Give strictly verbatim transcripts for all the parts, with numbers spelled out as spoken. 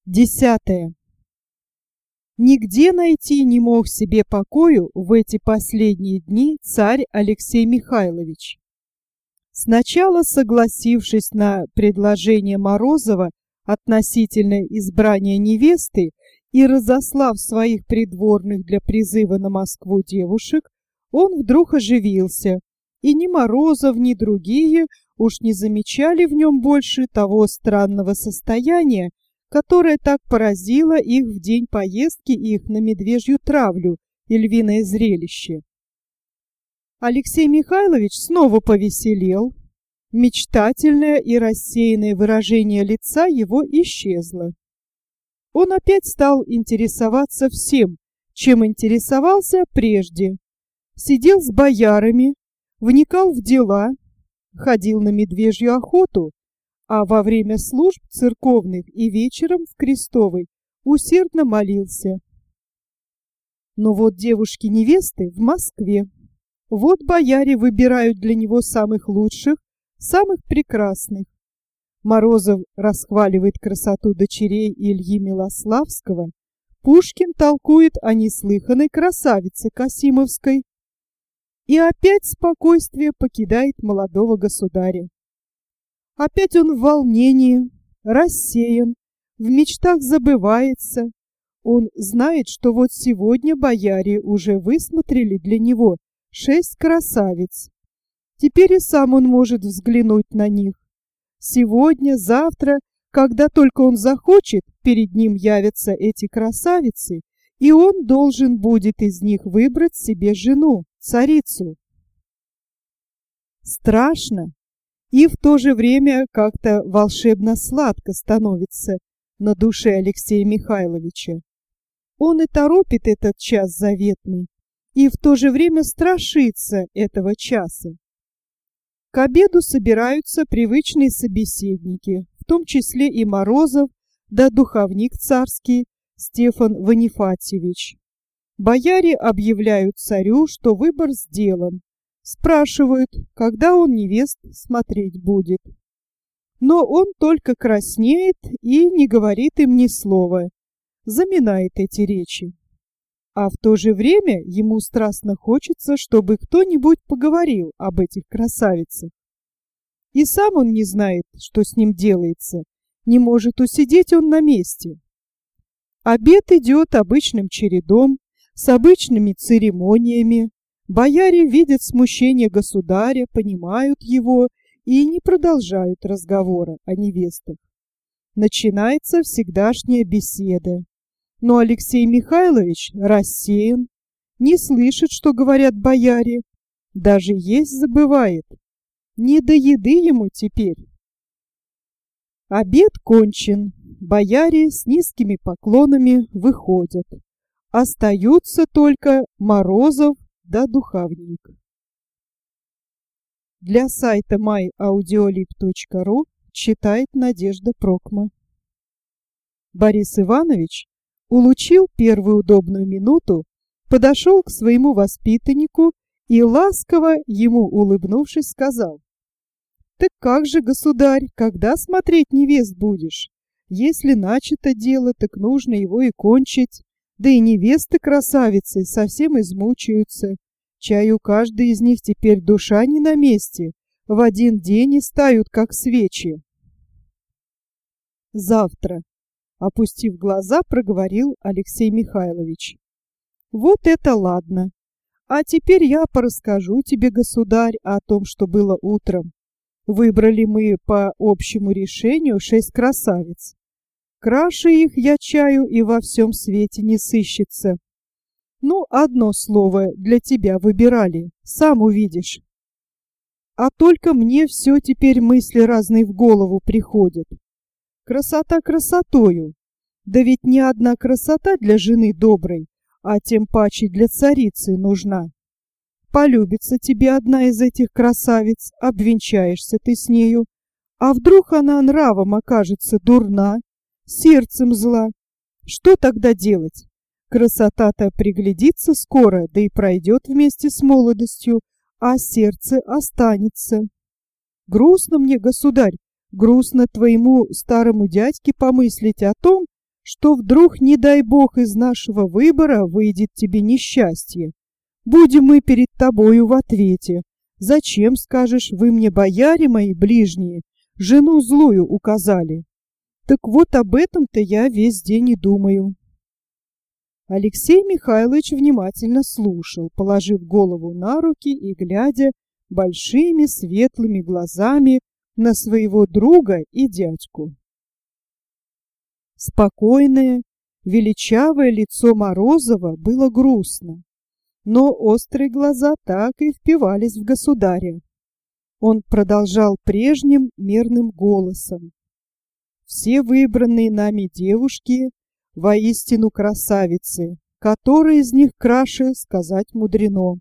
Десятое. Нигде найти не мог себе покою в эти последние дни царь Алексей Михайлович. Сначала, согласившись на предложение Морозова относительно избрания невесты и разослав своих придворных для призыва на Москву девушек, он вдруг оживился, и ни Морозов, ни другие уж не замечали в нем больше того странного состояния, которое так поразило их в день поездки их на медвежью травлю и львиное зрелище. Алексей Михайлович снова повеселел, мечтательное и рассеянное выражение лица его исчезло. Он опять стал интересоваться всем, чем интересовался прежде. Сидел с боярами, вникал в дела, ходил на медвежью охоту, а во время служб церковных и вечером в Крестовой усердно молился. Но вот девушки-невесты в Москве. Вот бояре выбирают для него самых лучших, самых прекрасных. Морозов расхваливает красоту дочерей Ильи Милославского, Пушкин толкует о неслыханной красавице Касимовской. И опять спокойствие покидает молодого государя. Опять он в волнении, рассеян, в мечтах забывается. Он знает, что вот сегодня бояре уже высмотрели для него шесть красавиц. Теперь и сам он может взглянуть на них. Сегодня, завтра, когда только он захочет, перед ним явятся эти красавицы, и он должен будет из них выбрать себе жену, царицу. Страшно. И в то же время как-то волшебно сладко становится на душе Алексея Михайловича. Он и торопит этот час заветный, и в то же время страшится этого часа. К обеду собираются привычные собеседники, в том числе и Морозов, да духовник царский Стефан Ванифатьевич. Бояре объявляют царю, что выбор сделан. Спрашивают, когда он невест смотреть будет. Но он только краснеет и не говорит им ни слова, заминает эти речи. А в то же время ему страстно хочется, чтобы кто-нибудь поговорил об этих красавицах. И сам он не знает, что с ним делается, не может усидеть он на месте. Обед идет обычным чередом, с обычными церемониями. Бояре видят смущение государя, понимают его и не продолжают разговора о невестах. Начинается всегдашняя беседа. Но Алексей Михайлович рассеян, не слышит, что говорят бояре, даже есть забывает. Не до еды ему теперь. Обед кончен, бояре с низкими поклонами выходят. Остаются только Морозов да духовник. Для сайта май аудиолиб точка ру читает Надежда Прокма. Борис Иванович улучил первую удобную минуту, подошел к своему воспитаннику и, ласково ему улыбнувшись, сказал: «Так как же, государь, когда смотреть невест будешь? Если начато дело, так нужно его и кончить. Да и невесты-красавицы совсем измучаются. Чаю каждый из них теперь душа не на месте, в один день и стают, как свечи». «Завтра», — опустив глаза, проговорил Алексей Михайлович. «Вот это ладно. А теперь я порасскажу тебе, государь, о том, что было утром. Выбрали мы по общему решению шесть красавиц. Краше их, я чаю, и во всем свете не сыщется. Ну, одно слово для тебя выбирали, сам увидишь. А только мне все теперь мысли разные в голову приходят. Красота красотою, да ведь не одна красота для жены доброй, а тем паче для царицы нужна. Полюбится тебе одна из этих красавиц, обвенчаешься ты с нею, а вдруг она нравом окажется дурна, сердцем зла. Что тогда делать? Красота-то приглядится скоро, да и пройдет вместе с молодостью, а сердце останется. Грустно мне, государь, грустно твоему старому дядьке помыслить о том, что вдруг, не дай бог, из нашего выбора выйдет тебе несчастье. Будем мы перед тобою в ответе. Зачем, скажешь, вы мне, бояре мои ближние, жену злую указали? Так вот об этом-то я весь день и думаю». Алексей Михайлович внимательно слушал, положив голову на руки и глядя большими светлыми глазами на своего друга и дядьку. Спокойное, величавое лицо Морозова было грустно, но острые глаза так и впивались в государя. Он продолжал прежним мерным голосом: «Все выбранные нами девушки воистину красавицы, которые из них краше сказать мудрено.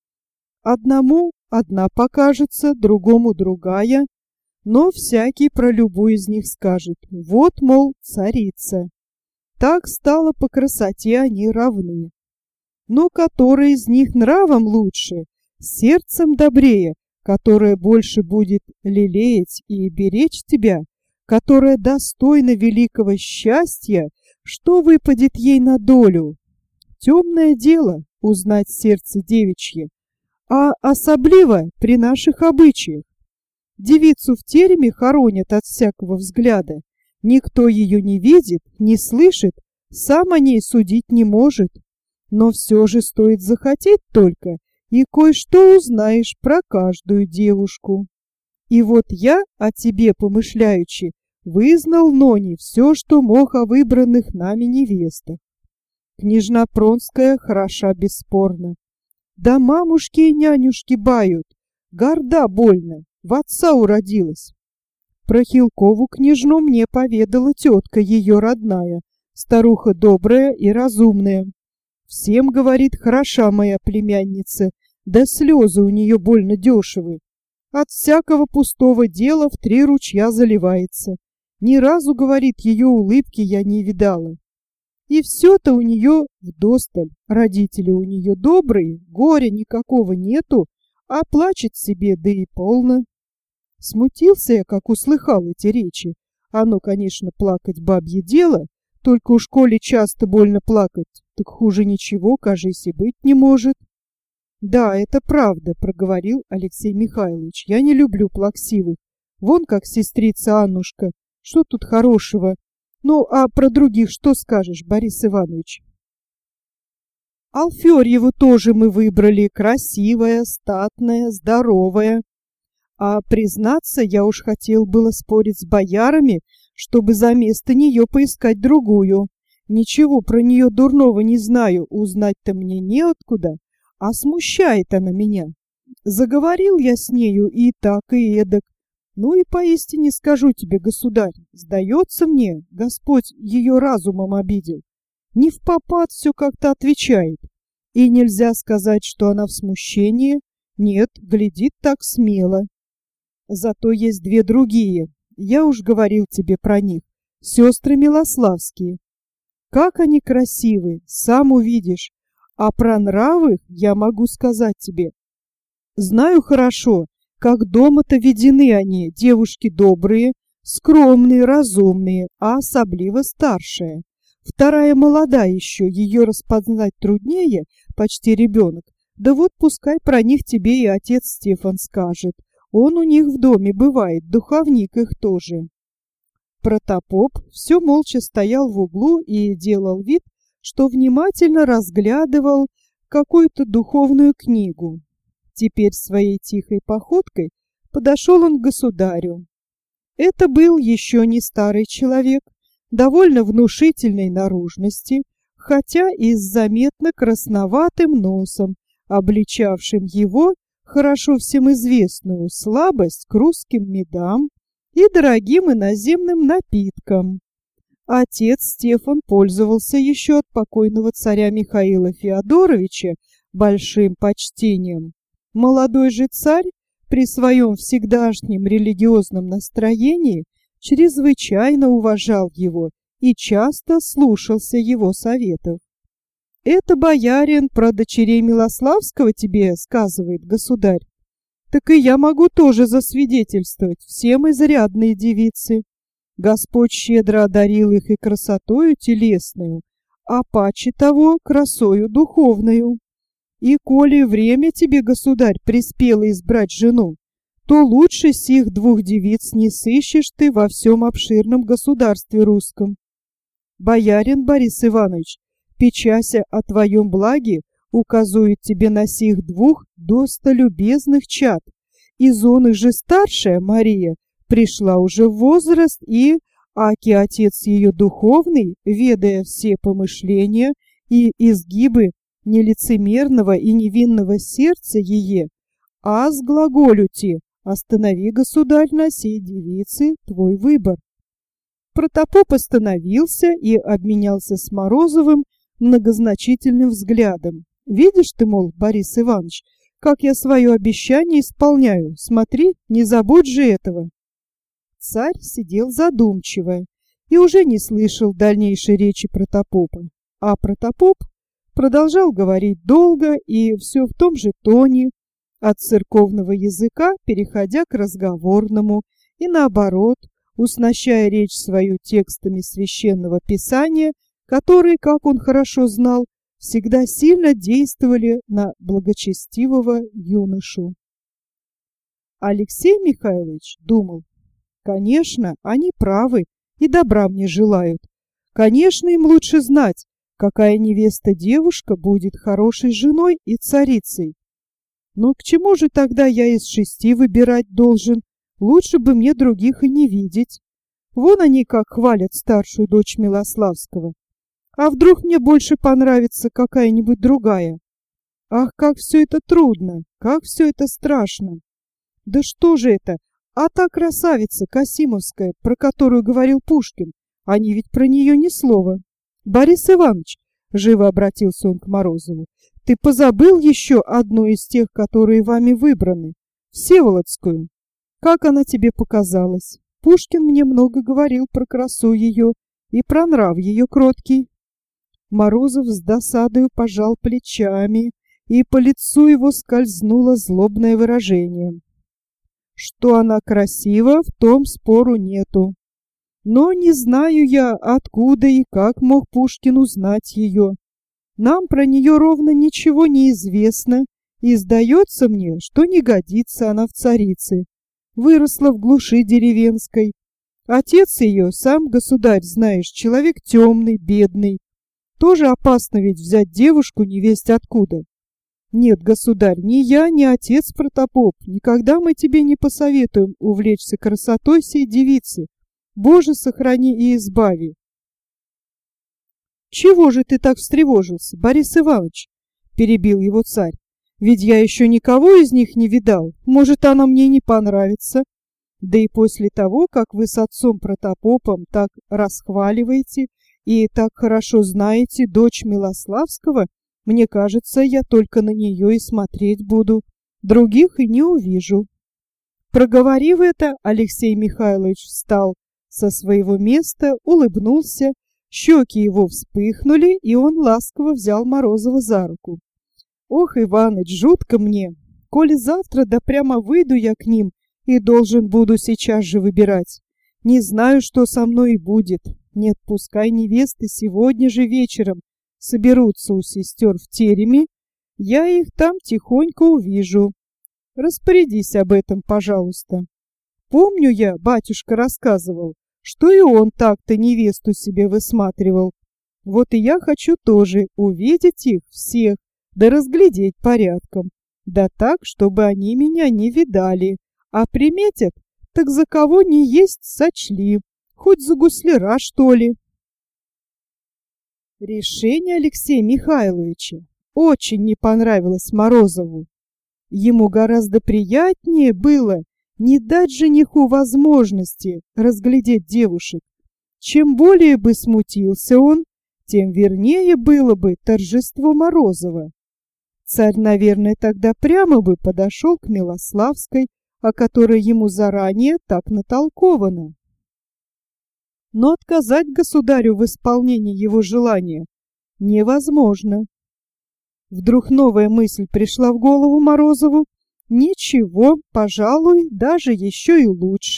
Одному одна покажется, другому другая, но всякий про любую из них скажет: вот, мол, царица. Так стало по красоте они равны. Но которая из них нравом лучше, сердцем добрее, которая больше будет лелеять и беречь тебя, которая достойна великого счастья, что выпадет ей на долю? Темное дело узнать сердце девичье, а особливо при наших обычаях. Девицу в тереме хоронят от всякого взгляда. Никто ее не видит, не слышит, сам о ней судить не может. Но все же стоит захотеть только, и кое-что узнаешь про каждую девушку. И вот я о тебе, помышляючи, вызнал ноне все, что мог о выбранных нами невестах. Княжна Пронская хороша бесспорно. Да мамушки и нянюшки бают, горда больно, в отца уродилась. Про Хилкову княжну мне поведала тетка ее родная, старуха добрая и разумная. Всем, говорит, хороша моя племянница, да слезы у нее больно дешевы. От всякого пустого дела в три ручья заливается. Ни разу, говорит, ее улыбки я не видала. И все-то у нее вдосталь. Родители у нее добрые, горя никакого нету, а плачет себе, да и полно. Смутился я, как услыхал эти речи. Оно, конечно, плакать бабье дело, только уж коли часто больно плакать, так хуже ничего, кажись, и быть не может. Да, это правда, проговорил Алексей Михайлович. Я не люблю плаксивых. Вон как сестрица Аннушка. Что тут хорошего? Ну, а про других что скажешь, Борис Иванович? Алферьеву тоже мы выбрали, красивая, статная, здоровая. А признаться, я уж хотел было спорить с боярами, чтобы за место нее поискать другую. Ничего про нее дурного не знаю, узнать-то мне неоткуда, а смущает она меня. Заговорил я с нею и так, и эдак. Ну и поистине скажу тебе, государь, сдается мне, Господь ее разумом обидел. Не впопад все как-то отвечает. И нельзя сказать, что она в смущении. Нет, глядит так смело. Зато есть две другие. Я уж говорил тебе про них. Сестры Милославские. Как они красивы, сам увидишь. А про нравы я могу сказать тебе. Знаю хорошо, как дома-то ведены они, девушки добрые, скромные, разумные, а особливо старшая. Вторая молода еще, ее распознать труднее, почти ребенок. Да вот пускай про них тебе и отец Стефан скажет. Он у них в доме бывает, духовник их тоже. Протопоп все молча стоял в углу и делал вид, что внимательно разглядывал какую-то духовную книгу. Теперь своей тихой походкой подошел он к государю. Это был еще не старый человек, довольно внушительной наружности, хотя и с заметно красноватым носом, обличавшим его хорошо всем известную слабость к русским медам и дорогим иноземным напиткам. Отец Стефан пользовался еще от покойного царя Михаила Феодоровича большим почтением. Молодой же царь при своем всегдашнем религиозном настроении чрезвычайно уважал его и часто слушался его советов. «Это боярин про дочерей Милославского тебе сказывает, государь. Так и я могу тоже засвидетельствовать, все мы зарядные девицы. Господь щедро одарил их и красотою телесную, а паче того красою духовную. И коли время тебе, государь, приспело избрать жену, то лучше сих двух девиц не сыщешь ты во всем обширном государстве русском. Боярин Борис Иванович, печася о твоем благе, указует тебе на сих двух достолюбезных чад. Из он их же старшая Мария пришла уже в возраст, и, аки отец ее духовный, ведая все помышления и изгибы нелицемерного и невинного сердца ее, а с глаголю те, останови, государь, на сей девице твой выбор. Протопоп остановился и обменялся с Морозовым многозначительным взглядом. Видишь ты, мол, Борис Иванович, как я свое обещание исполняю, смотри, не забудь же этого. Царь сидел задумчиво и уже не слышал дальнейшей речи протопопа, а протопоп продолжал говорить долго и все в том же тоне, от церковного языка переходя к разговорному и наоборот, уснащая речь свою текстами священного писания, которые, как он хорошо знал, всегда сильно действовали на благочестивого юношу. Алексей Михайлович думал: конечно, они правы и добра мне желают. Конечно, им лучше знать, какая невеста-девушка будет хорошей женой и царицей. Но к чему же тогда я из шести выбирать должен? Лучше бы мне других и не видеть. Вон они как хвалят старшую дочь Милославского. А вдруг мне больше понравится какая-нибудь другая? Ах, как все это трудно, как все это страшно. Да что же это? А та красавица Касимовская, про которую говорил Пушкин, они ведь про нее ни слова. Борис Иванович, живо обратился он к Морозову, ты позабыл еще одну из тех, которые вами выбраны, Всеволодскую. Как она тебе показалась? Пушкин мне много говорил про красу ее и про нрав ее кроткий. Морозов с досадою пожал плечами, и по лицу его скользнуло злобное выражение. Что она красива, в том спору нету. Но не знаю я, откуда и как мог Пушкин узнать ее. Нам про нее ровно ничего не известно, и сдается мне, что не годится она в царице. Выросла в глуши деревенской. Отец ее, сам государь, знаешь, человек темный, бедный. Тоже опасно ведь взять девушку невесть откуда. Нет, государь, ни я, ни отец Протопоп, никогда мы тебе не посоветуем увлечься красотой сей девицы. Боже, сохрани и избави. Чего же ты так встревожился, Борис Иванович? Перебил его царь. Ведь я еще никого из них не видал. Может, она мне не понравится. Да и после того, как вы с отцом Протопопом так расхваливаете и так хорошо знаете дочь Милославского, мне кажется, я только на нее и смотреть буду. Других и не увижу. Проговорив это, Алексей Михайлович встал со своего места, улыбнулся, щеки его вспыхнули, и он ласково взял Морозова за руку. Ох, Иваныч, жутко мне. Коли завтра да прямо выйду я к ним и должен буду сейчас же выбирать. Не знаю, что со мной и будет. Нет, пускай невесты сегодня же вечером соберутся у сестер в тереме, я их там тихонько увижу. Распорядись об этом, пожалуйста. Помню я, батюшка рассказывал, что и он так-то невесту себе высматривал. Вот и я хочу тоже увидеть их всех, да разглядеть порядком, да так, чтобы они меня не видали, а приметят, так за кого не есть сочли, хоть за гусляра, что ли. Решение Алексея Михайловича очень не понравилось Морозову. Ему гораздо приятнее было не дать жениху возможности разглядеть девушек. Чем более бы смутился он, тем вернее было бы торжество Морозова. Царь, наверное, тогда прямо бы подошел к Милославской, о которой ему заранее так натолковано. Но отказать государю в исполнении его желания невозможно. Вдруг новая мысль пришла в голову Морозову. Ничего, пожалуй, даже еще и лучше,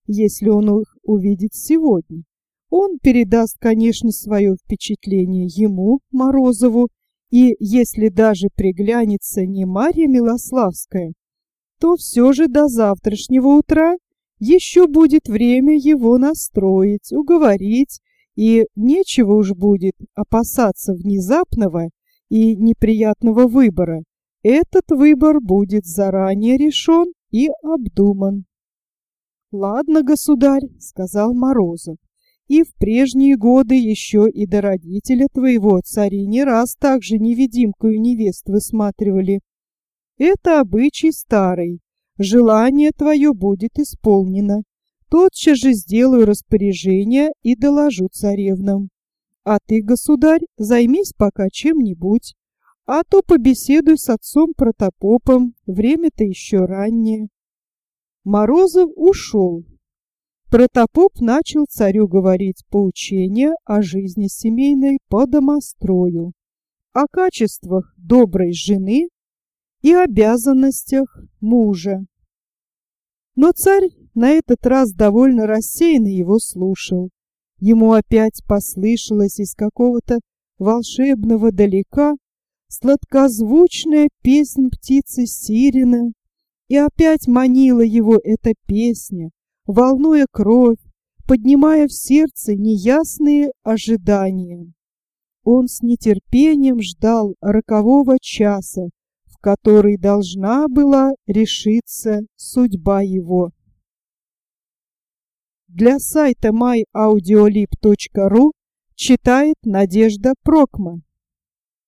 если он их увидит сегодня. Он передаст, конечно, свое впечатление ему, Морозову, и если даже приглянется не Марья Милославская, то все же до завтрашнего утра еще будет время его настроить, уговорить, и нечего уж будет опасаться внезапного и неприятного выбора. Этот выбор будет заранее решен и обдуман. «Ладно, государь», — сказал Морозов, — «и в прежние годы еще и до родителя твоего цари не раз так же невидимкую невест высматривали. Это обычай старый, желание твое будет исполнено. Тотчас же сделаю распоряжение и доложу царевнам. А ты, государь, займись пока чем-нибудь, а то побеседуй с отцом Протопопом, время-то еще раннее». Морозов ушел. Протопоп начал царю говорить поучения о жизни семейной по домострою, о качествах доброй жены и обязанностях мужа. Но царь на этот раз довольно рассеянно его слушал. Ему опять послышалась из какого-то волшебного далека сладкозвучная песнь птицы сирена, и опять манила его эта песня, волнуя кровь, поднимая в сердце неясные ожидания. Он с нетерпением ждал рокового часа, в который должна была решиться судьба его. Для сайта май аудиолиб точка ру читает Надежда Прокма.